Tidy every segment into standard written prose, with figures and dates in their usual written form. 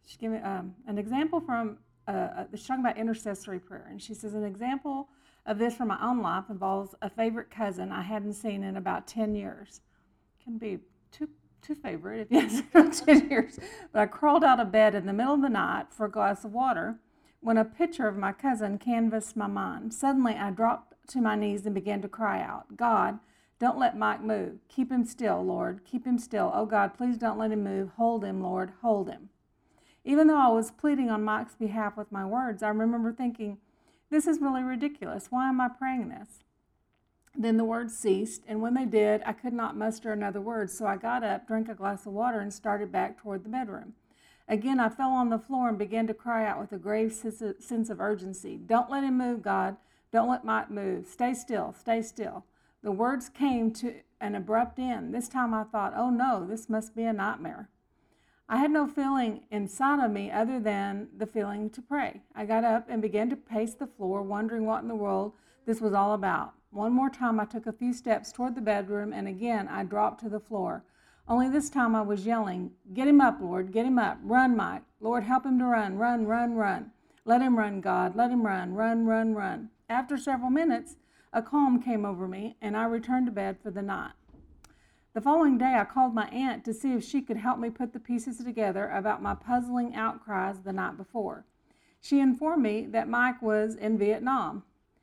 She gave me an example from, she's talking about intercessory prayer. And she says, an example of this from my own life involves a favorite cousin I hadn't seen in about 10 years. Can be too favorite if you have 10 years. But I crawled out of bed in the middle of the night for a glass of water when a picture of my cousin canvassed my mind. Suddenly, I dropped to my knees and began to cry out, God, don't let Mike move. Keep him still, Lord. Keep him still. Oh, God, please don't let him move. Hold him, Lord. Hold him. Even though I was pleading on Mike's behalf with my words, I remember thinking, this is really ridiculous. Why am I praying this? Then the words ceased, and when they did, I could not muster another word, so I got up, drank a glass of water, and started back toward the bedroom. Again, I fell on the floor and began to cry out with a grave sense of urgency. Don't let him move, God. Don't let Mike move. Stay still. Stay still. The words came to an abrupt end. This time I thought, oh no, this must be a nightmare. I had no feeling inside of me other than the feeling to pray. I got up and began to pace the floor, wondering what in the world this was all about. One more time I took a few steps toward the bedroom, and again I dropped to the floor. Only this time I was yelling, get him up, Lord, get him up. Run, Mike. Lord, help him to run, run, run, run. Let him run, God. Let him run, run, run, run. After several minutes, a calm came over me, and I returned to bed for the night. The following day, I called my aunt to see if she could help me put the pieces together about my puzzling outcries the night before. She informed me that Mike was in Vietnam.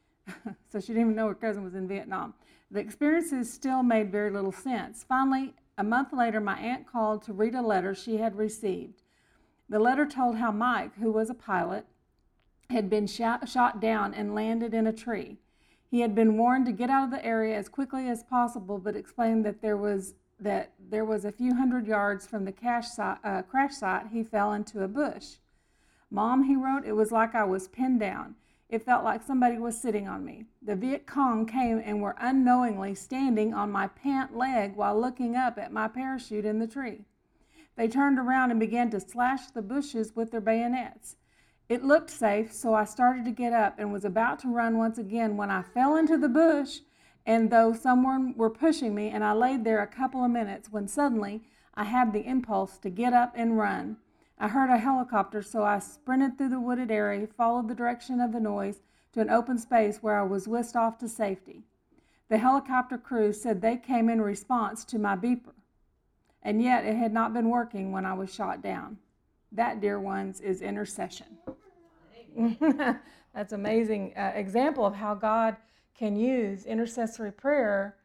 So she didn't even know her cousin was in Vietnam. The experiences still made very little sense. Finally, a month later, my aunt called to read a letter she had received. The letter told how Mike, who was a pilot, had been shot down and landed in a tree. He had been warned to get out of the area as quickly as possible, but explained that there was a few hundred yards from the crash site he fell into a bush. Mom, he wrote, it was like I was pinned down. It felt like somebody was sitting on me. The Viet Cong came and were unknowingly standing on my pant leg while looking up at my parachute in the tree. They turned around and began to slash the bushes with their bayonets. It looked safe, so I started to get up and was about to run once again when I fell into the bush, and though someone were pushing me, and I laid there a couple of minutes when suddenly I had the impulse to get up and run. I heard a helicopter, so I sprinted through the wooded area, followed the direction of the noise to an open space where I was whisked off to safety. The helicopter crew said they came in response to my beeper, and yet it had not been working when I was shot down. That, dear ones, is intercession. That's an amazing example of how God can use intercessory prayer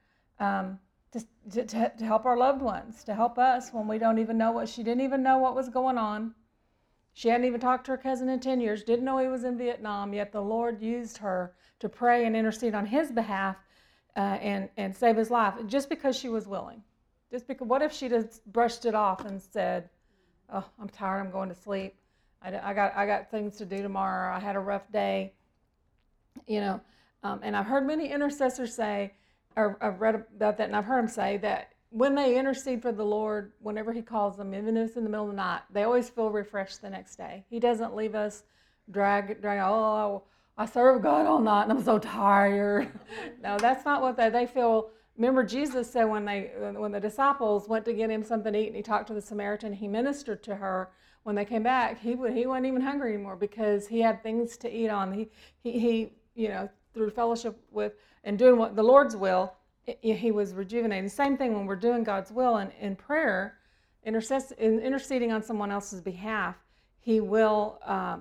to help our loved ones, to help us when we don't even know she didn't even know what was going on. She hadn't even talked to her cousin in 10 years, didn't know he was in Vietnam, yet the Lord used her to pray and intercede on his behalf and save his life, just because she was willing. Just because, what if she just brushed it off and said, oh, I'm tired, I'm going to sleep. I got things to do tomorrow. I had a rough day. And I've heard many intercessors say, or I've read about that, and I've heard them say that when they intercede for the Lord, whenever he calls them, even if it's in the middle of the night, they always feel refreshed the next day. He doesn't leave us drag, oh, I served God all night and I'm so tired. No, that's not what they feel. Remember, Jesus said when the disciples went to get him something to eat and he talked to the Samaritan, he ministered to her. When they came back, he wasn't even hungry anymore because he had things to eat on. He through fellowship with and doing what the Lord's will, he was rejuvenated. Same thing when we're doing God's will and in prayer, interceding on someone else's behalf, he will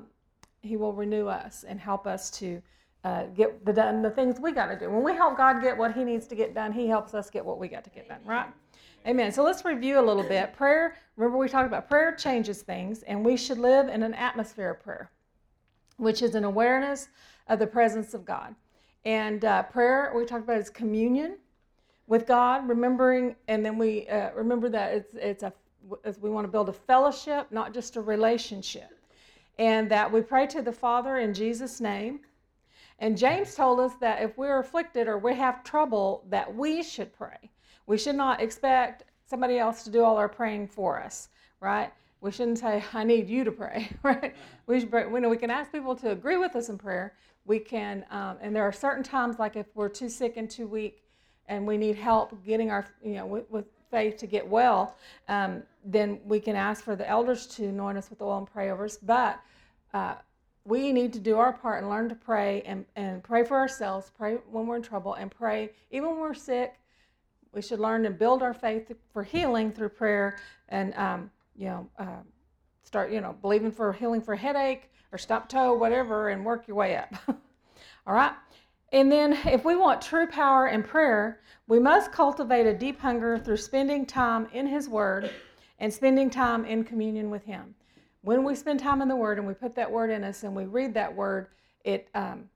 renew us and help us to get the things we got to do. When we help God get what he needs to get done, he helps us get what we got to get done, right? Amen. So let's review a little bit. Prayer, remember we talked about prayer changes things, and we should live in an atmosphere of prayer, which is an awareness of the presence of God. And prayer, we talked about, is communion with God, remembering, and then we remember that we want to build a fellowship, not just a relationship. And that we pray to the Father in Jesus' name. And James told us that if we're afflicted or we have trouble, that we should pray. We should not expect somebody else to do all our praying for us, right? We shouldn't say, I need you to pray, right? We should pray. We can ask people to agree with us in prayer. We can, and there are certain times, like if we're too sick and too weak and we need help getting our, with faith to get well, then we can ask for the elders to anoint us with oil and pray over us. But we need to do our part and learn to pray and pray for ourselves, pray when we're in trouble, and pray even when we're sick. We should learn to build our faith for healing through prayer, and start believing for healing for a headache or stubbed toe, whatever, and work your way up. All right. And then if we want true power in prayer, we must cultivate a deep hunger through spending time in His Word and spending time in communion with Him. When we spend time in the Word and we put that Word in us and we read that Word, it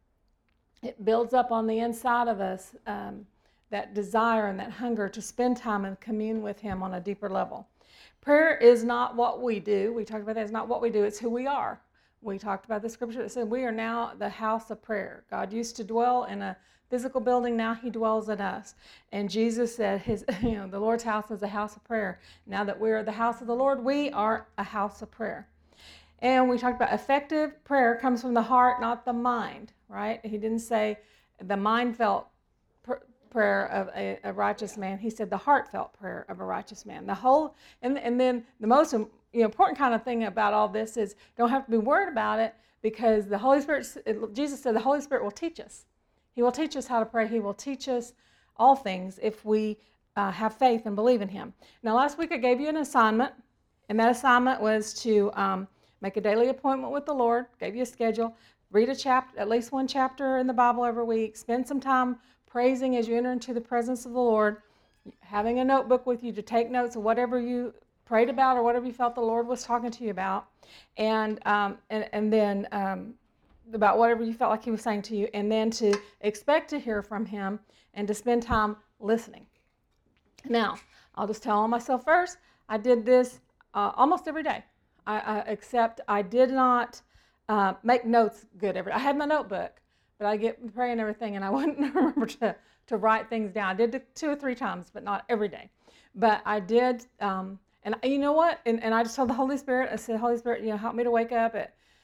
builds up on the inside of us that desire and that hunger to spend time and commune with Him on a deeper level. Prayer is not what we do. We talked about that. It's not what we do. It's who we are. We talked about the scripture that said we are now the house of prayer. God used to dwell in a physical building. Now He dwells in us. And Jesus said the Lord's house is a house of prayer. Now that we are the house of the Lord, we are a house of prayer. And we talked about effective prayer comes from the heart, not the mind, right? He didn't say the mind felt prayer of a righteous man. He said the heartfelt prayer of a righteous man. And then the most important kind of thing about all this is don't have to be worried about it, because the Holy Spirit, Jesus said the Holy Spirit will teach us. He will teach us how to pray. He will teach us all things if we have faith and believe in Him. Now, last week I gave you an assignment, and that assignment was to make a daily appointment with the Lord. Gave you a schedule. Read at least one chapter in the Bible every week. Spend some time praising as you enter into the presence of the Lord. Having a notebook with you to take notes of whatever you prayed about or whatever you felt the Lord was talking to you about, and then about whatever you felt like He was saying to you, and then to expect to hear from Him and to spend time listening. Now, I'll just tell on myself first. I did this almost every day, except I did not make notes good every day. I had my notebook, but I get praying and everything, and I wouldn't remember to write things down. I did it 2 or 3 times, but not every day. But I did, and you know what? And I just told the Holy Spirit, I said, Holy Spirit, help me to wake up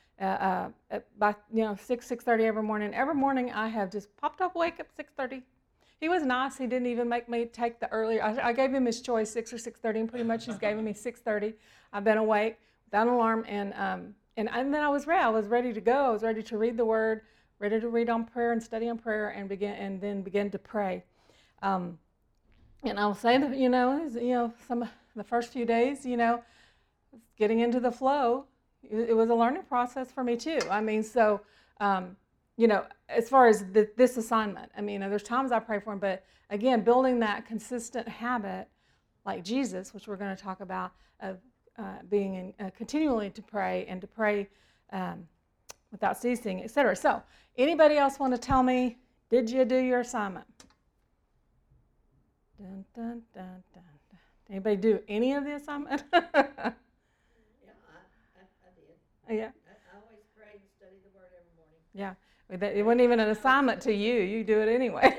by 6:30 every morning. Every morning I have just popped up, wake up 6:30. He was nice. He didn't even make me take the earlier. I gave him his choice, 6 or 6:30, and pretty much he's given me 6:30. I've been awake without an alarm, and then I was ready. I was ready to go. I was ready to read the Word, ready to read on prayer and study on prayer, and then begin to pray. And I'll say that some of the first few days, getting into the flow, it was a learning process for me too. I mean, so as far as this assignment, there's times I pray for him, but again, building that consistent habit, like Jesus, which we're going to talk about, of being continually to pray and to pray without ceasing, etc. So, anybody else want to tell me, did you do your assignment? Dun, dun, dun, dun, dun. Anybody do any of the assignment? Yeah, I did. Yeah. I always pray and study the Word every morning. Yeah. It wasn't even an assignment to you. You do it anyway.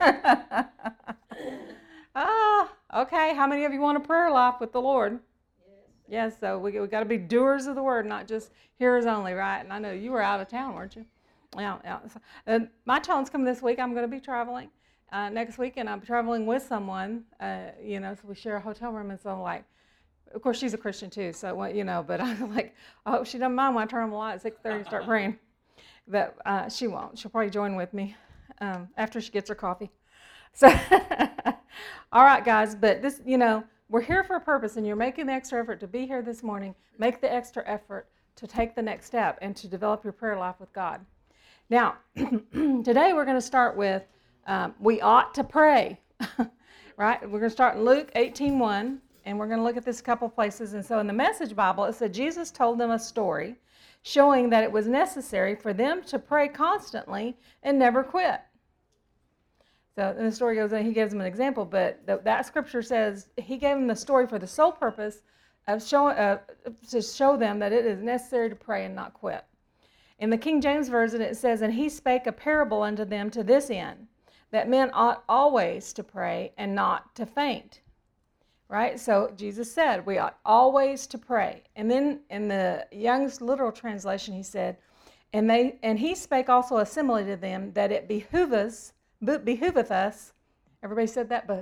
Okay. How many of you want a prayer life with the Lord? Yes. So we got to be doers of the Word, not just hearers only, right? And I know you were out of town, weren't you? Yeah. So, my challenge coming this week, I'm going to be traveling next week, and I'm traveling with someone, so we share a hotel room, and so of course she's a Christian too, so but I'm like, I hope she doesn't mind when I turn on the light at 6:30 and start praying. But she won't. She'll probably join with me after she gets her coffee. So, all right, guys, but this, we're here for a purpose, and you're making the extra effort to be here this morning. Make the extra effort to take the next step and to develop your prayer life with God. Now, today we're going to start with we ought to pray, right? We're going to start in Luke 18:1, and we're going to look at this a couple places. And so in the Message Bible, it said Jesus told them a story showing that it was necessary for them to pray constantly and never quit. So the story goes on, he gives them an example, but that scripture says he gave them the story for the sole purpose of to show them that it is necessary to pray and not quit. In the King James Version, it says, and he spake a parable unto them to this end, that men ought always to pray and not to faint. Right? So Jesus said we ought always to pray. And then in the Young's literal translation, he said, and he spake also a simile to them, that it behooveth us, everybody said that, but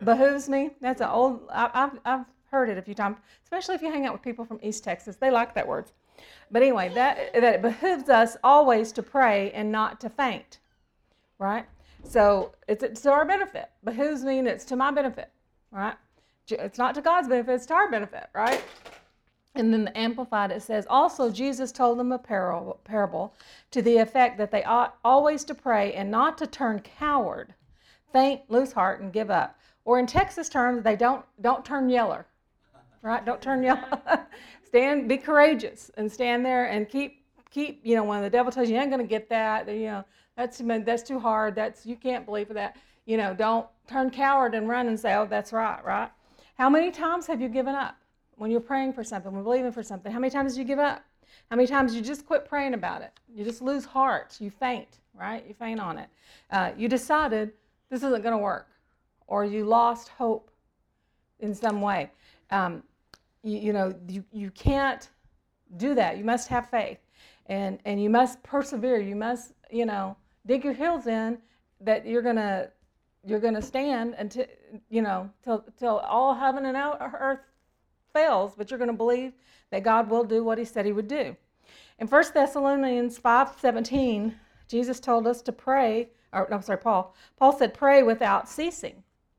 Behooves me. That's an old, I've heard it a few times, especially if you hang out with people from East Texas. They like that word. But anyway, that it behooves us always to pray and not to faint, right? So it's to our benefit. Behooves mean it's to my benefit, right? It's not to God's benefit, it's to our benefit, right? And then the Amplified, it says, also Jesus told them a parable to the effect that they ought always to pray and not to turn coward, faint, lose heart, and give up. Or in Texas terms, they don't turn yeller, right? Don't turn yeller. Be courageous and stand there and keep. When the devil tells you ain't going to get that, that's too hard. You can't believe that. Don't turn coward and run and say, oh, that's right. How many times have you given up when you're praying for something, when believing for something? How many times did you give up? How many times you just quit praying about it? You just lose heart. You faint, right? You faint on it. You decided this isn't going to work, or you lost hope in some way. You can't do that. You must have faith, and you must persevere. You must, dig your heels in that you're gonna stand until till all heaven and earth fails. But you're gonna believe that God will do what He said He would do. In 1 Thessalonians 5:17, Jesus told us to pray. Paul said, pray without ceasing.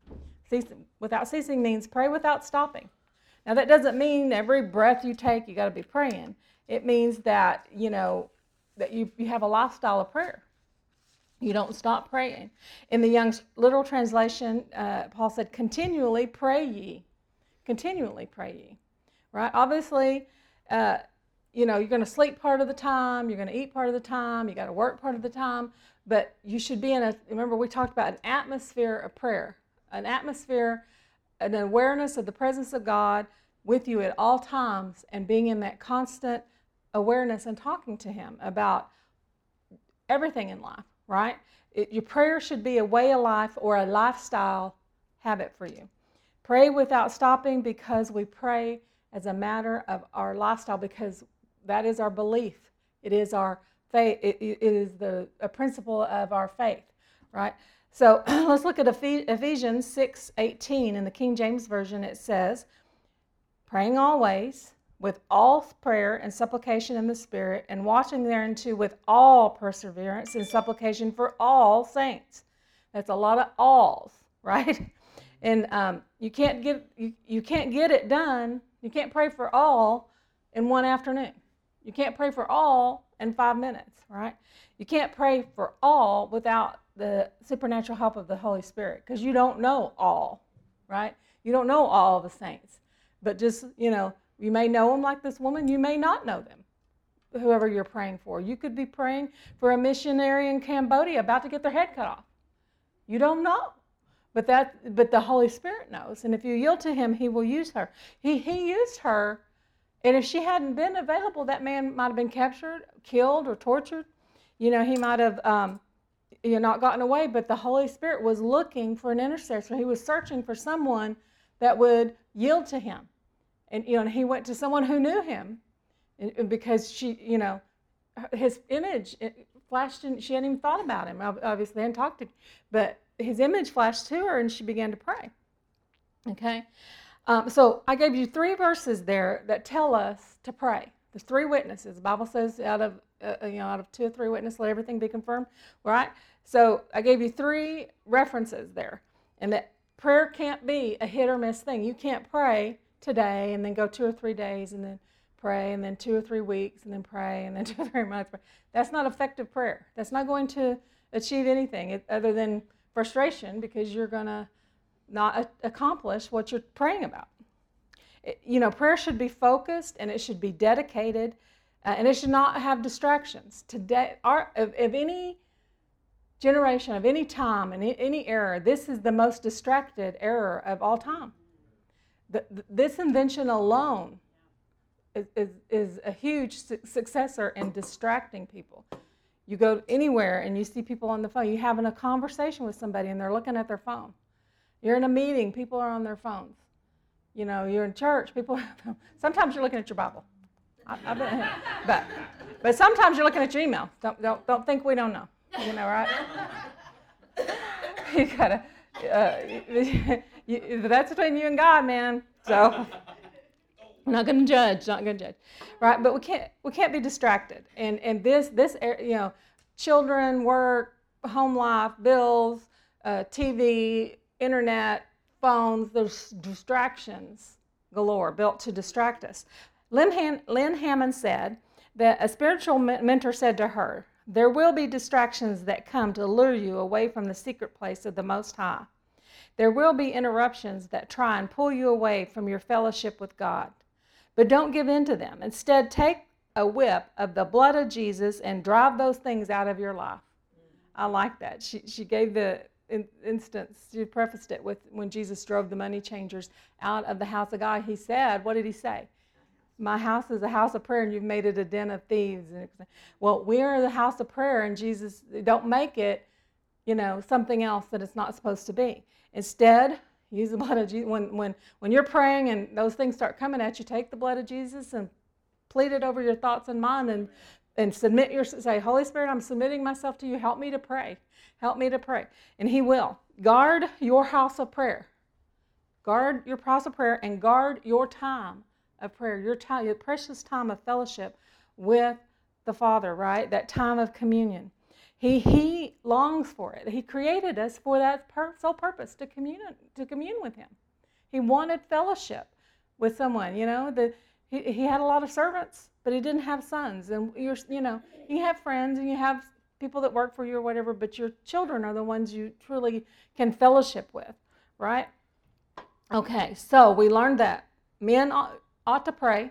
Without ceasing means pray without stopping. Now, that doesn't mean every breath you take, you got to be praying. It means that, that you have a lifestyle of prayer. You don't stop praying. In the Young's Literal Translation, Paul said, continually pray ye. Continually pray ye. Right? Obviously, you're going to sleep part of the time, you're going to eat part of the time, you got to work part of the time, but you should be remember we talked about an atmosphere of prayer, an atmosphere, an awareness of the presence of God with you at all times, and being in that constant awareness and talking to Him about everything in life, right? Your prayer should be a way of life or a lifestyle habit for you. Pray without stopping, because we pray as a matter of our lifestyle, because that is our belief. It is our faith. It is a principle of our faith, right? So let's look at Ephesians 6:18 in the King James Version. It says, praying always with all prayer and supplication in the Spirit, and watching thereunto with all perseverance and supplication for all saints. That's a lot of alls, right? And you can't get it done. You can't pray for all in one afternoon. You can't pray for all in 5 minutes, right? You can't pray for all without the supernatural help of the Holy Spirit, because you don't know all, right? You don't know all the saints. But just, you may know them like this woman. You may not know them, whoever you're praying for. You could be praying for a missionary in Cambodia about to get their head cut off. You don't know. But the Holy Spirit knows. And if you yield to Him, He will use her. He used her. And if she hadn't been available, that man might have been captured, killed, or tortured. He might have not gotten away. But the Holy Spirit was looking for an intercessor. He was searching for someone that would yield to Him. And he went to someone who knew Him, because his image flashed in. She hadn't even thought about Him. Obviously, hadn't talked to him, but his image flashed to her, and she began to pray. Okay, so I gave you 3 verses there that tell us to pray. There's 3 witnesses. The Bible says out of 2 or 3 witnesses, let everything be confirmed. Right? So I gave you 3 references there, and that prayer can't be a hit or miss thing. You can't pray today and then go 2 or 3 days and then pray, and then 2 or 3 weeks and then pray, and then 2 or 3 months. That's not effective prayer. That's not going to achieve anything other than frustration, because you're going to not accomplish what you're praying about. Prayer should be focused, and it should be dedicated, and it should not have distractions. Today, of any generation, of any time, and any era, this is the most distracted era of all time. This invention alone is a huge successor in distracting people. You go anywhere and you see people on the phone. You're having a conversation with somebody and they're looking at their phone. You're in a meeting, people are on their phones. You're in church, people. Sometimes you're looking at your Bible. But sometimes you're looking at your email. Don't think we don't know. Right? You gotta. That's between you and God, man. So I'm not going to judge, right? But we can't be distracted. And this children, work, home life, bills, TV, internet, phones, there's distractions galore built to distract us. Lynn Hammond said that a spiritual mentor said to her, "There will be distractions that come to lure you away from the secret place of the Most High. There will be interruptions that try and pull you away from your fellowship with God. But don't give in to them. Instead, take a whip of the blood of Jesus and drive those things out of your life." I like that. She gave the instance, she prefaced it with when Jesus drove the money changers out of the house of God. He said, what did he say? "My house is a house of prayer and you've made it a den of thieves." Well, we're the house of prayer, and Jesus, don't make it, something else that it's not supposed to be. Instead, use the blood of Jesus. When you're praying and those things start coming at you, take the blood of Jesus and plead it over your thoughts and mind, and say, "Holy Spirit, I'm submitting myself to you. Help me to pray. Help me to pray." And he will. Guard your house of prayer. Guard your house of prayer and guard your time of prayer, your precious time of fellowship with the Father, right? That time of communion. He longs for it. He created us for that sole purpose, to commune with him. He wanted fellowship with someone. He had a lot of servants, but he didn't have sons. And you have friends and you have people that work for you or whatever, but your children are the ones you truly can fellowship with, right? Okay, so we learned that men ought to pray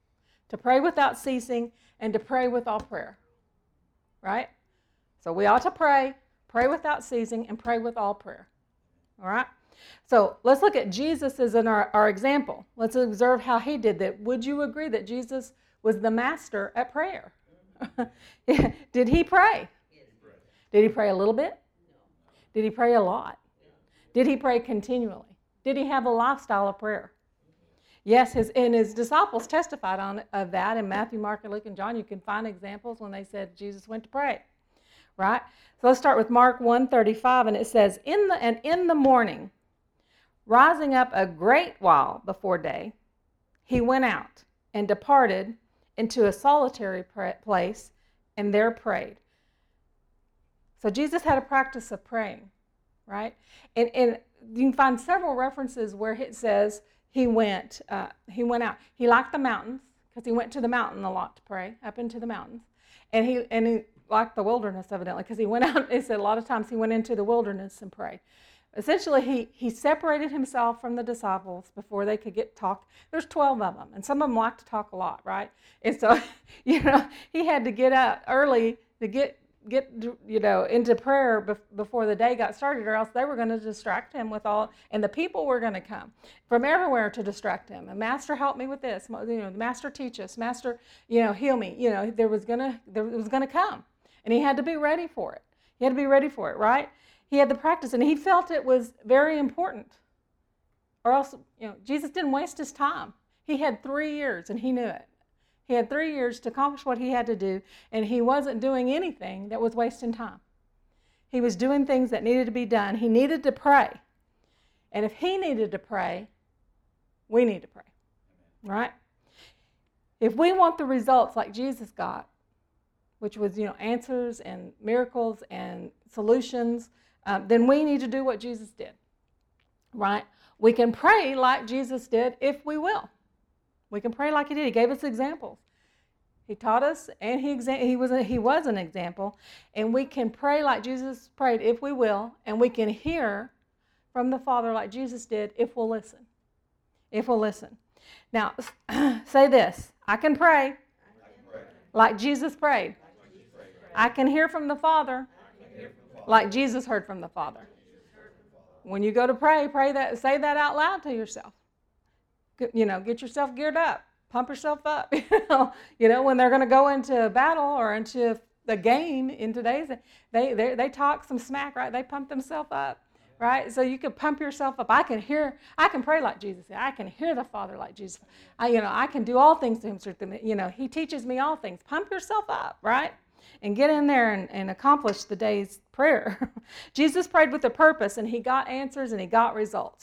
without ceasing, and to pray with all prayer, right? So we ought to pray without ceasing, and pray with all prayer, all right? So let's look at Jesus as our example. Let's observe how he did that. Would you agree that Jesus was the master at prayer? Did he pray? Did he pray a little bit? Did he pray a lot? Did he pray continually? Did he have a lifestyle of prayer? Yes, his disciples testified of that in Matthew, Mark, Luke, and John. You can find examples when they said Jesus went to pray, right? So let's start with Mark 1:35, and it says, in the morning, rising up a great while before day, he went out and departed into a solitary place, and there prayed. So Jesus had a practice of praying, right? And you can find several references where it says he went out. He liked the mountains because he went to the mountain a lot to pray, up into the mountains. And he liked the wilderness, evidently, because he went out. It said a lot of times he went into the wilderness and prayed. Essentially, he separated himself from the disciples before they could talk. There's 12 of them, and some of them like to talk a lot, right? And so, he had to get up early to get into prayer before the day got started, or else they were going to distract him and the people were going to come from everywhere to distract him. And Master, help me with this. Master, teach us. Master, heal me. It was going to come, and he had to be ready for it. He had to be ready for it, right? He had the practice, and he felt it was very important. Or else, Jesus didn't waste his time. He had 3 years, and he knew it. He had 3 years to accomplish what he had to do, and he wasn't doing anything that was wasting time. He was doing things that needed to be done. He needed to pray. And if he needed to pray, we need to pray, right? If we want the results like Jesus got, which was, answers and miracles and solutions, then we need to do what Jesus did, right? We can pray like Jesus did if we will. We can pray like he did. He gave us examples. He taught us, and he was an example. And we can pray like Jesus prayed if we will, and we can hear from the Father like Jesus did if we'll listen. If we'll listen. Now, say this. I can pray like Jesus prayed. I can hear from the Father like Jesus heard from the Father. When you go to pray that, say that out loud to yourself. Get yourself geared up, pump yourself up. When they're going to go into battle or into the game in today's, they talk some smack, right? They pump themselves up, right? So you can pump yourself up. I can pray like Jesus. I can hear the Father like Jesus. I can do all things to him through him. He teaches me all things. Pump yourself up, right? And get in there and accomplish the day's prayer. Jesus prayed with a purpose, and he got answers and he got results.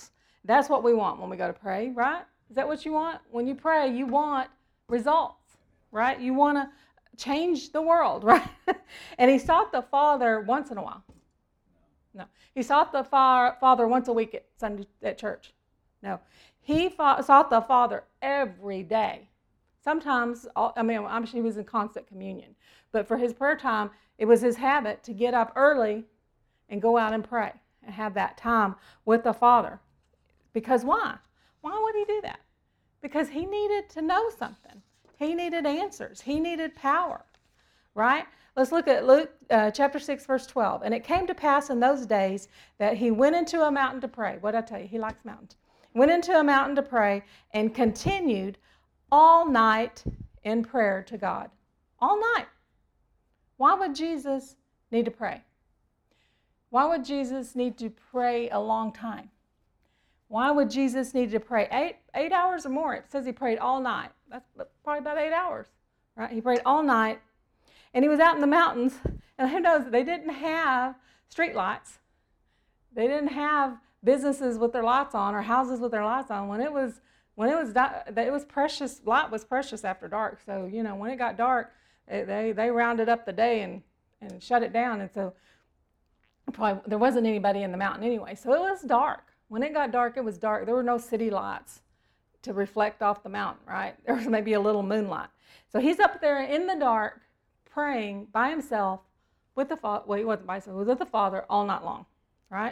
That's what we want when we go to pray, right? Is that what you want? When you pray, you want results, right? You want to change the world, right? And he sought the Father once in a while. No. He sought the Father once a week at Sunday at church. No. He sought the Father every day. Sometimes, I'm sure he was in constant communion. But for his prayer time, it was his habit to get up early and go out and pray and have that time with the Father. Because why? Why would he do that? Because he needed to know something. He needed answers. He needed power, right? Let's look at Luke chapter 6, verse 12. And it came to pass in those days that he went into a mountain to pray. What did I tell you? He likes mountains. Went into a mountain to pray and continued all night in prayer to God. All night. Why would Jesus need to pray? Why would Jesus need to pray a long time? Why would Jesus need to pray 8 hours or more? It says he prayed all night. That's probably about 8 hours, right? He prayed all night, and he was out in the mountains, and who knows, they didn't have street lights. They didn't have businesses with their lights on or houses with their lights on. When it was precious, light was precious after dark. So, when it got dark, they rounded up the day and shut it down. And so probably there wasn't anybody in the mountain anyway. So it was dark. When it got dark, it was dark. There were no city lights to reflect off the mountain, right? There was maybe a little moonlight. So he's up there in the dark praying by himself with the Father. Well, he wasn't by himself. He was with the Father all night long, right?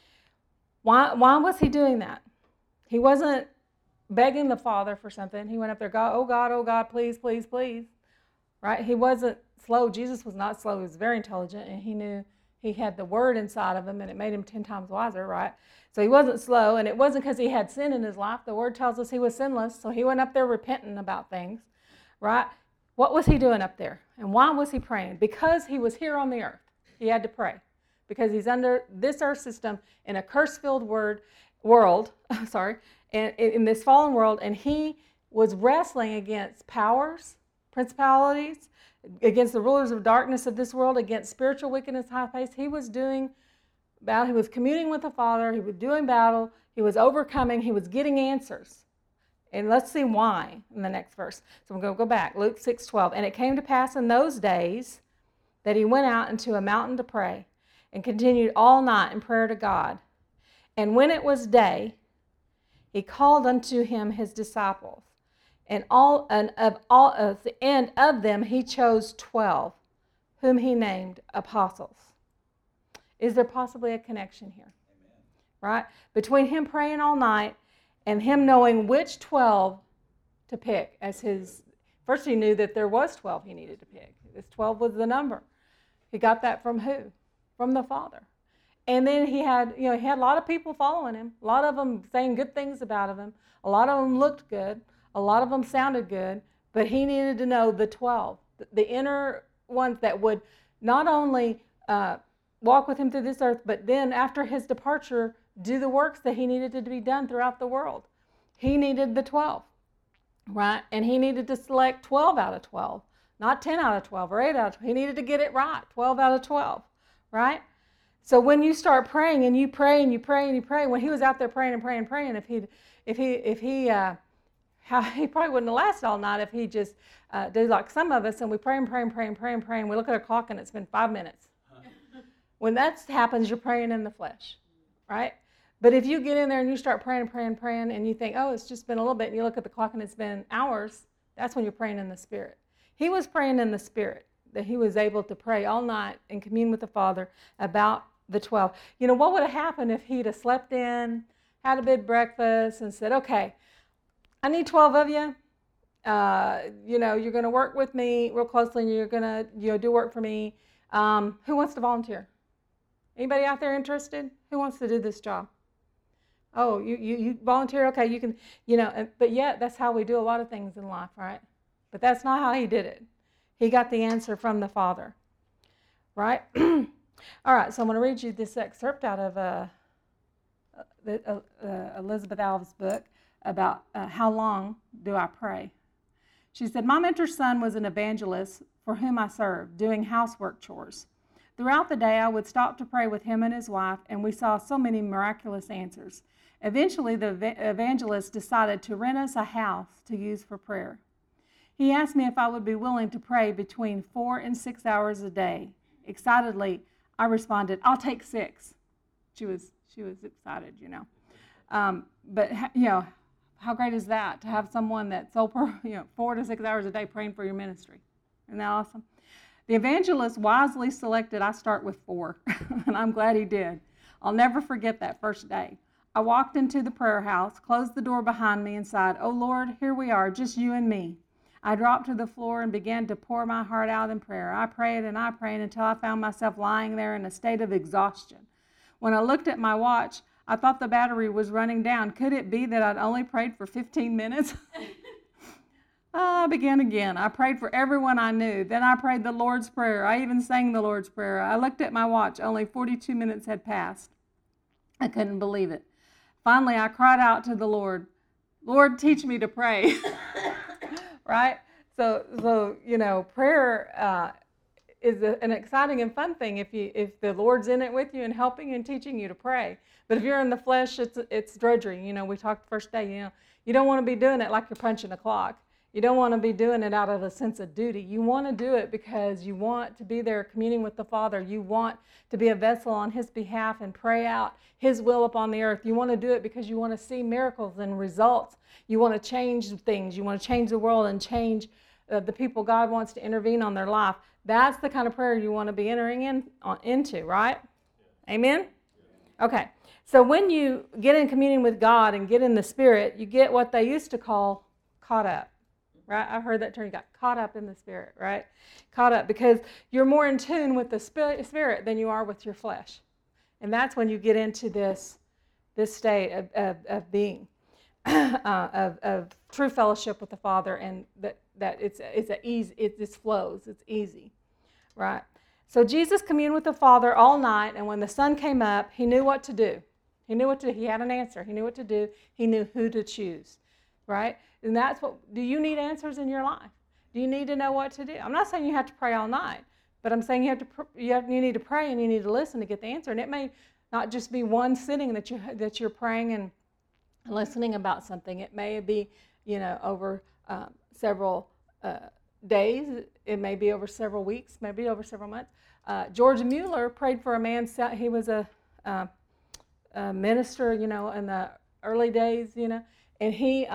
Why was he doing that? He wasn't begging the Father for something. He went up there, God, oh God, please, please, please, right? He wasn't slow. Jesus was not slow. He was very intelligent, and he knew he had the Word inside of him, and it made him 10 times wiser, right? So he wasn't slow, and it wasn't because he had sin in his life. The Word tells us he was sinless, so he went up there repenting about things, right? What was he doing up there? And why was he praying? Because he was here on the earth. He had to pray. Because he's under this earth system in a curse-filled world, and in this fallen world, and he was wrestling against powers, principalities, against the rulers of darkness of this world, against spiritual wickedness high place. He was doing battle. He was communing with the Father. He was doing battle. He was overcoming. He was getting answers. And let's see why in the next verse. So we're going to go back. Luke 6:12. And it came to pass in those days that he went out into a mountain to pray and continued all night in prayer to God. And when it was day, he called unto him his disciples. And of the end of them he chose 12, whom he named apostles. Is there possibly a connection here? Amen. Right? Between him praying all night and him knowing which 12 to pick as his. First he knew that there was 12 he needed to pick. This 12 was the number. He got that from who? From the Father. And then he had a lot of people following him. A lot of them saying good things about him. A lot of them looked good. A lot of them sounded good, but he needed to know the 12, the inner ones that would not only walk with him through this earth, but then after his departure, do the works that he needed to be done throughout the world. He needed the 12, right? And he needed to select 12 out of 12, not 10 out of 12 or 8 out of 12. He needed to get it right, 12 out of 12, right? So when you start praying and you pray and you pray and you pray, when he was out there praying and praying and praying, he probably wouldn't have lasted all night if he just did like some of us and we pray and pray and pray and pray and pray and we look at our clock and it's been 5 minutes. When that happens, you're praying in the flesh, right? But if you get in there and you start praying and praying and praying and you think, oh, it's just been a little bit, and you look at the clock and it's been hours, that's when you're praying in the Spirit. He was praying in the Spirit, that he was able to pray all night and commune with the Father about the 12. What would have happened if he'd have slept in, had a big breakfast, and said, okay, I need 12 of you. You're going to work with me real closely, and you're going to do work for me. Who wants to volunteer? Anybody out there interested? Who wants to do this job? Oh, you volunteer? Okay, you can, but yet that's how we do a lot of things in life, right? But that's not how he did it. He got the answer from the Father, right? All right, so I'm going to read you this excerpt out of Elizabeth Alves' book about how long do I pray. She said, my mentor's son was an evangelist for whom I served, doing housework chores. Throughout the day, I would stop to pray with him and his wife, and we saw so many miraculous answers. Eventually, the evangelist decided to rent us a house to use for prayer. He asked me if I would be willing to pray between 4 and 6 hours a day. Excitedly, I responded, "I'll take 6." She was excited, you know. But you know, how great is that to have someone that's 4 to 6 hours a day praying for your ministry? Isn't that awesome? The evangelist wisely selected I start with 4, and I'm glad he did. I'll never forget that first day. I walked into the prayer house, closed the door behind me, and sighed, "Oh Lord, here we are, just you and me." I dropped to the floor and began to pour my heart out in prayer. I prayed until I found myself lying there in a state of exhaustion. When I looked at my watch, I thought the battery was running down. Could it be that I'd only prayed for 15 minutes? I began again. I prayed for everyone I knew. Then I prayed the Lord's Prayer. I even sang the Lord's Prayer. I looked at my watch. Only 42 minutes had passed. I couldn't believe it. Finally, I cried out to the Lord, "Lord, teach me to pray." Right? So you know, prayer is an exciting and fun thing if the Lord's in it with you and helping and teaching you to pray. But if you're in the flesh, it's drudgery. You know, we talked the first day, you know, you don't want to be doing it like you're punching a clock. You don't want to be doing it out of a sense of duty. You want to do it because you want to be there communing with the Father. You want to be a vessel on His behalf and pray out His will upon the earth. You want to do it because you want to see miracles and results. You want to change things. You want to change the world and change the people God wants to intervene on their life. That's the kind of prayer you want to be entering into, right? Amen? Okay. So when you get in communion with God and get in the Spirit, you get what they used to call caught up. Right? I've heard that term. You got caught up in the Spirit, right? Caught up because you're more in tune with the Spirit than you are with your flesh. And that's when you get into this state of being, of true fellowship with the Father, and that it just flows. It's easy, right? So Jesus communed with the Father all night, and when the sun came up, He knew what to do. He had an answer. He knew what to do. He knew who to choose, right? And that's do you need answers in your life? Do you need to know what to do? I'm not saying you have to pray all night, but I'm saying you need to pray and you need to listen to get the answer. And it may not just be one sitting that you're praying and listening about something. It may be, you know, over several days. It may be over several weeks, maybe over several months. George Mueller prayed for a man. He was a minister, you know, in the early days, you know, and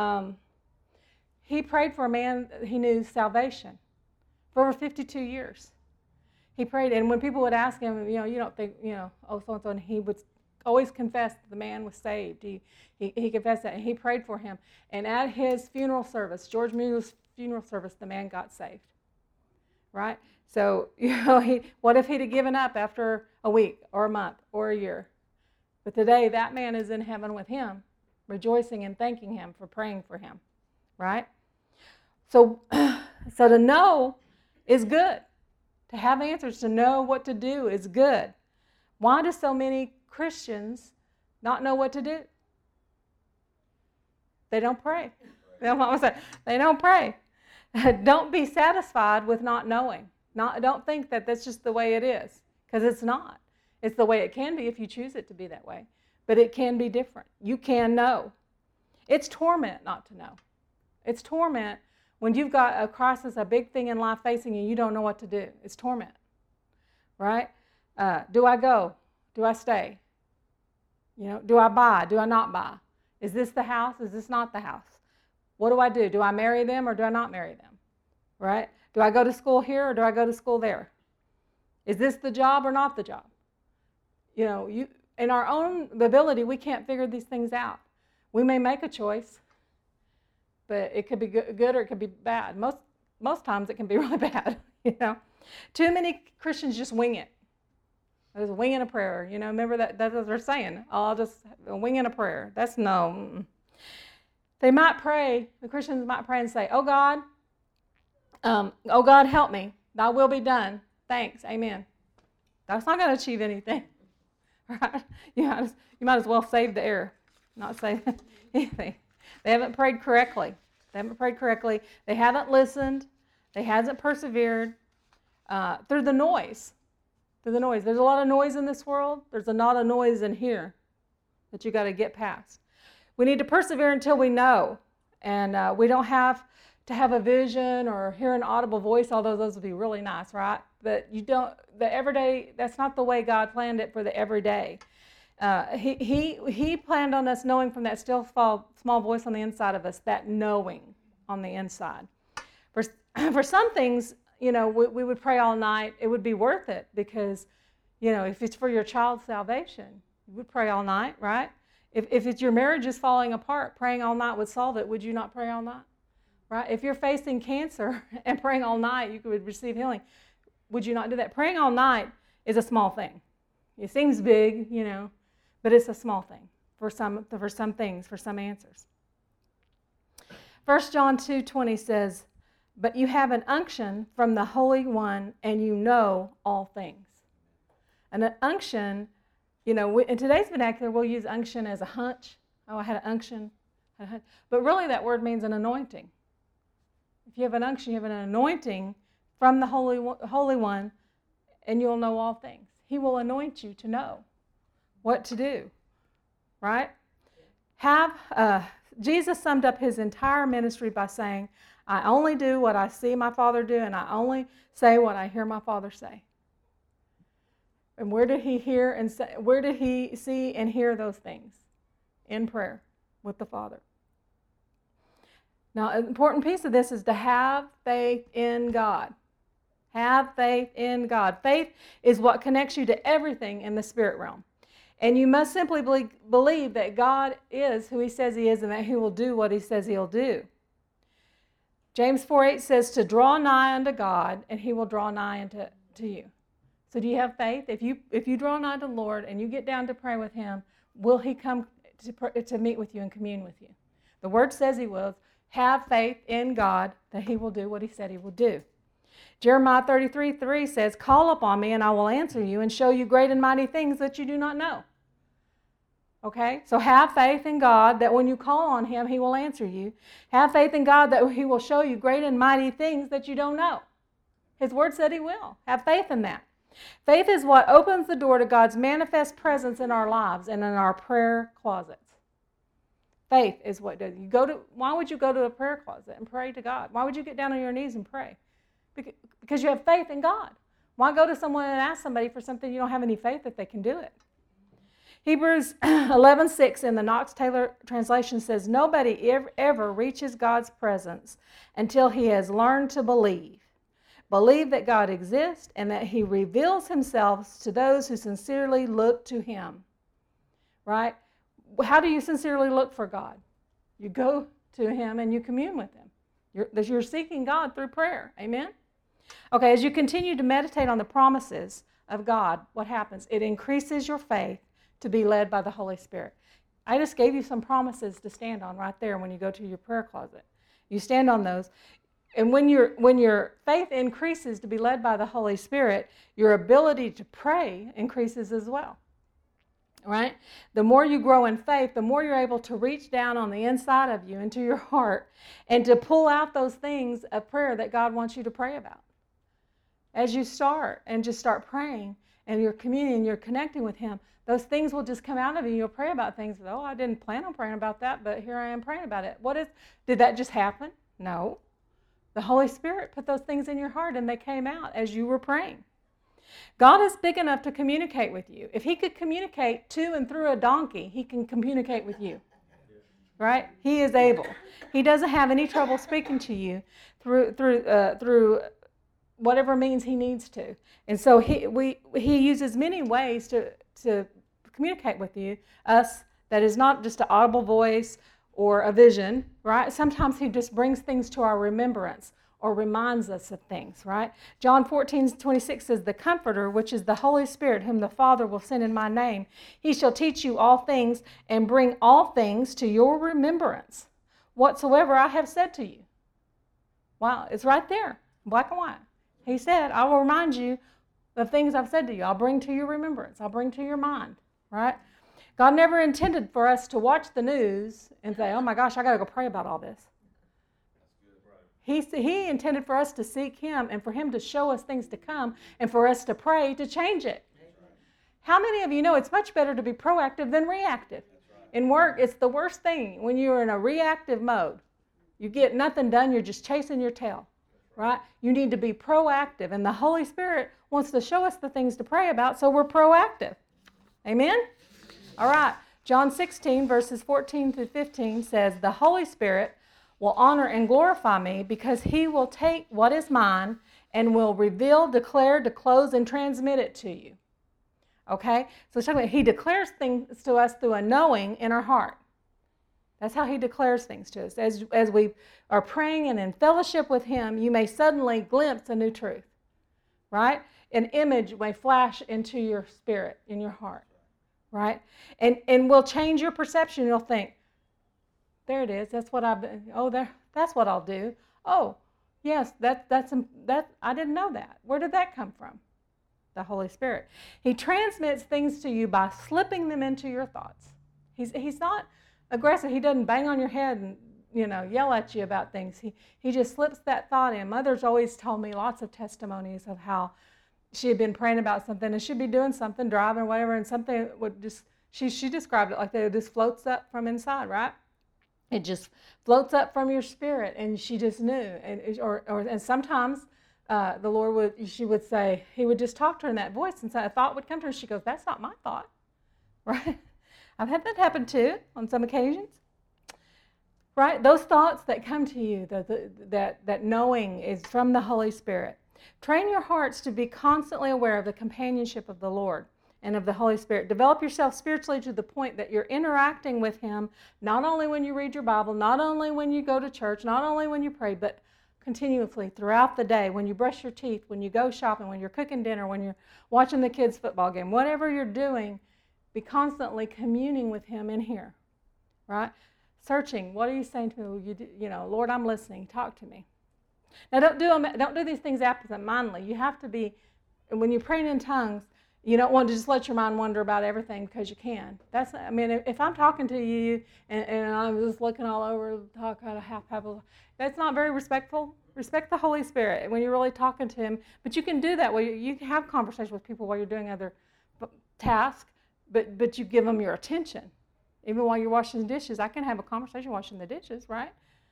he prayed for a man he knew salvation for over 52 years. He prayed, and when people would ask him, you know, you don't think, you know, oh, so-and-so, and he would always confess that the man was saved. He confessed that, and he prayed for him. And at his funeral service, George Mueller's funeral service, the man got saved, right? So, you know, what if he'd have given up after a week or a month or a year? But today, that man is in heaven with him, rejoicing and thanking him for praying for him, right? So to know is good. To have answers, to know what to do is good. Why do so many Christians not know what to do? They don't pray. They don't pray. Don't be satisfied with not knowing. Don't think that that's just the way it is, because it's not. It's the way it can be if you choose it to be that way. But it can be different. You can know. It's torment not to know. It's torment when you've got a crisis, a big thing in life facing you, you don't know what to do. It's torment, right? Do I go? Do I stay? You know, do I buy? Do I not buy? Is this the house? Is this not the house? What do I do? Do I marry them or do I not marry them? Right? Do I go to school here or do I go to school there? Is this the job or not the job? You know, in our own ability, we can't figure these things out. We may make a choice, but it could be good or it could be bad. Most times it can be really bad, you know. Too many Christians just wing it. There's a wing in a prayer, you know. Remember that's what they're saying. Oh, I'll just wing in a prayer. That's no. They might pray. The Christians might pray and say, "Oh God, help me. Thy will be done. Thanks, amen." That's not going to achieve anything, right? You might as well save the air, not say anything. They haven't prayed correctly. They haven't listened. They haven't persevered through the noise. There's a lot of noise in this world. There's a lot of noise in here that you got to get past. We need to persevere until we know. And we don't have to have a vision or hear an audible voice, although those would be really nice, right? But the everyday, that's not the way God planned it for the everyday. He planned on us knowing from that still small voice on the inside of us, that knowing on the inside. For some things, we would pray all night. It would be worth it because, if it's for your child's salvation, you would pray all night, right? If it's your marriage is falling apart, praying all night would solve it. Would you not pray all night? Right? If you're facing cancer and praying all night, you could receive healing. Would you not do that? Praying all night is a small thing. It seems big, but it's a small thing for some things, for some answers. 1 John 2:20 says, "But you have an unction from the Holy One, and you know all things." And an unction, in today's vernacular, we'll use unction as a hunch. Oh, I had an unction. But really that word means an anointing. If you have an unction, you have an anointing from the Holy One, and you'll know all things. He will anoint you to know what to do, right? Jesus summed up his entire ministry by saying, "I only do what I see my Father do, and I only say what I hear my Father say." And where did he see and hear those things? In prayer with the Father. Now, an important piece of this is to have faith in God. Have faith in God. Faith is what connects you to everything in the spirit realm. And you must simply believe that God is who he says he is and that he will do what he says he'll do. James 4:8 says to draw nigh unto God, and he will draw nigh unto you. So do you have faith? If you draw nigh to the Lord and you get down to pray with him, will he come to meet with you and commune with you? The word says he will. Have faith in God that he will do what he said he will do. Jeremiah 33:3 says, "Call upon me and I will answer you and show you great and mighty things that you do not know." Okay? So have faith in God that when you call on him, he will answer you. Have faith in God that he will show you great and mighty things that you don't know. His word said he will. Have faith in that. Faith is what opens the door to God's manifest presence in our lives and in our prayer closets. Faith is what does. Why would you go to a prayer closet and pray to God? Why would you get down on your knees and pray? Because you have faith in God. Why go to someone and ask somebody for something you don't have any faith that they can do it? Hebrews 11:6 in the Knox Taylor translation says, "Nobody ever reaches God's presence until he has learned to believe. Believe that God exists and that he reveals himself to those who sincerely look to him." Right? How do you sincerely look for God? You go to him and you commune with him. You're seeking God through prayer. Amen? Okay, as you continue to meditate on the promises of God, what happens? It increases your faith to be led by the Holy Spirit. I just gave you some promises to stand on right there when you go to your prayer closet. You stand on those. And when your faith increases to be led by the Holy Spirit, your ability to pray increases as well. Right? The more you grow in faith, the more you're able to reach down on the inside of you into your heart and to pull out those things of prayer that God wants you to pray about. As you start praying and you're communing, you're connecting with him, those things will just come out of you. You'll pray about things. Oh, I didn't plan on praying about that, but here I am praying about it. Did that just happen? No. The Holy Spirit put those things in your heart and they came out as you were praying. God is big enough to communicate with you. If he could communicate to and through a donkey, he can communicate with you. Right? He is able. He doesn't have any trouble speaking to you through whatever means he needs to. And so he uses many ways to communicate with us that is not just an audible voice or a vision, right? Sometimes he just brings things to our remembrance or reminds us of things, right? John 14:26 says, "The Comforter, which is the Holy Spirit, whom the Father will send in my name, he shall teach you all things and bring all things to your remembrance, whatsoever I have said to you." Wow, it's right there, black and white. He said, "I will remind you of things I've said to you. I'll bring to your remembrance. I'll bring to your mind," right? God never intended for us to watch the news and say, "Oh my gosh, I got to go pray about all this." He intended for us to seek him and for him to show us things to come and for us to pray to change it. How many of you know it's much better to be proactive than reactive? In work, it's the worst thing when you're in a reactive mode. You get nothing done, you're just chasing your tail, right? You need to be proactive, and the Holy Spirit wants to show us the things to pray about, so we're proactive. Amen? All right. John 16, verses 14 through 15 says, the Holy Spirit will honor and glorify me because he will take what is mine and will reveal, declare, disclose, and transmit it to you. Okay? So it's talking about he declares things to us through a knowing in our heart. That's how he declares things to us. As we are praying and in fellowship with him, you may suddenly glimpse a new truth, right? An image may flash into your spirit, in your heart, right? And will change your perception. You'll think, there it is. That's what I've been. Oh, that's what I'll do. Oh, yes, that I didn't know that. Where did that come from? The Holy Spirit. He transmits things to you by slipping them into your thoughts. He's not aggressive. He doesn't bang on your head and yell at you about things. He just slips that thought in. Mother's always told me lots of testimonies of how she had been praying about something and she'd be doing something, driving or whatever, and something would just, she described it like that. It just floats up from inside, right? It just floats up from your spirit, and she just knew. And sometimes the Lord she would say, he would just talk to her in that voice, and so a thought would come to her. She goes, that's not my thought, right? I've had that happen too on some occasions, right? Those thoughts that come to you, that knowing is from the Holy Spirit. Train your hearts to be constantly aware of the companionship of the Lord and of the Holy Spirit. Develop yourself spiritually to the point that you're interacting with him, not only when you read your Bible, not only when you go to church, not only when you pray, but continuously throughout the day, when you brush your teeth, when you go shopping, when you're cooking dinner, when you're watching the kids' football game, whatever you're doing, be constantly communing with him in here, right? Searching, what are you saying to me? Lord, I'm listening, talk to me. Now, don't do these things absent-mindedly. You have to be, when you're praying in tongues, you don't want to just let your mind wander about everything because you can. If I'm talking to you and I'm just looking all over, talk kind of half, that's not very respectful. Respect the Holy Spirit when you're really talking to him. But you can do that. You can have conversation with people while you're doing other tasks, but you give them your attention. Even while you're washing the dishes, I can have a conversation washing the dishes, right?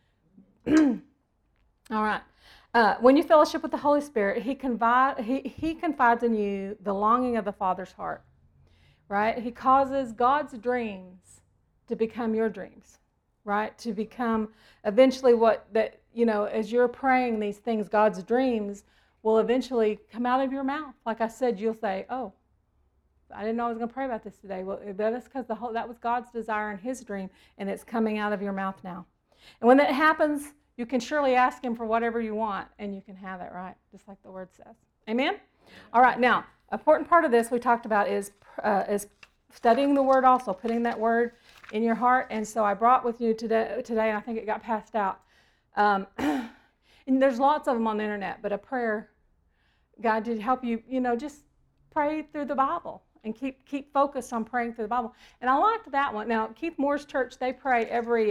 All right. When you fellowship with the Holy Spirit, he confides in you the longing of the Father's heart, right? He causes God's dreams to become your dreams, right? To become eventually as you're praying these things, God's dreams will eventually come out of your mouth. Like I said, you'll say, oh, I didn't know I was going to pray about this today. Well, that's because that was God's desire in his dream, and it's coming out of your mouth now. And when that happens, you can surely ask him for whatever you want, and you can have it, right? Just like the word says. Amen? All right, now, an important part of this we talked about is studying the word also, putting that word in your heart. And so I brought with you today, and I think it got passed out. And there's lots of them on the internet, but a prayer guide to help you, just pray through the Bible and keep focused on praying through the Bible. And I liked that one. Now, Keith Moore's church, they pray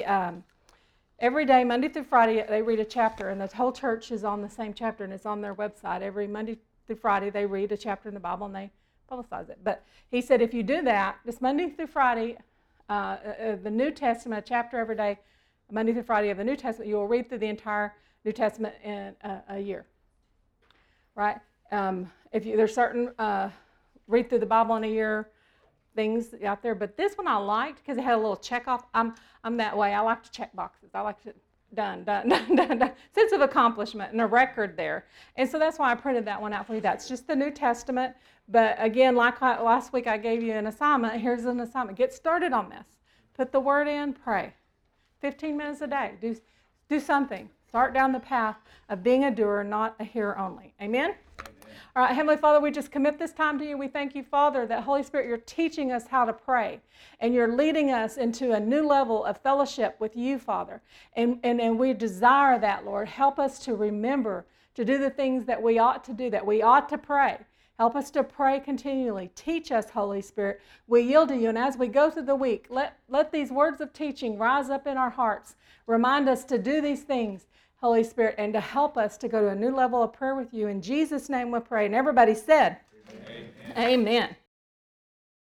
every day, Monday through Friday, they read a chapter, and the whole church is on the same chapter, and it's on their website. Every Monday through Friday, they read a chapter in the Bible, and they publicize it. But he said if you do that, this Monday through Friday, the New Testament, a chapter every day, Monday through Friday of the New Testament, you will read through the entire New Testament in a year, right? There's certain read through the Bible in a year things out there, but this one I liked because it had a little check off. I'm that way. I like to check boxes. I like to done. Sense of accomplishment and a record there. And so that's why I printed that one out for you. That's just the New Testament. But again, like last week I gave you an assignment. Here's an assignment. Get started on this. Put the word in, pray. 15 minutes a day. Do something. Start down the path of being a doer, not a hearer only. Amen? All right, Heavenly Father, we just commit this time to you. We thank you, Father, that Holy Spirit, you're teaching us how to pray, and you're leading us into a new level of fellowship with you, Father. And we desire that, Lord. Help us to remember to do the things that we ought to do, that we ought to pray. Help us to pray continually. Teach us, Holy Spirit. We yield to you, and as we go through the week, let these words of teaching rise up in our hearts. Remind us to do these things, Holy Spirit, and to help us to go to a new level of prayer with you. In Jesus' name we pray. And everybody said, Amen. Amen.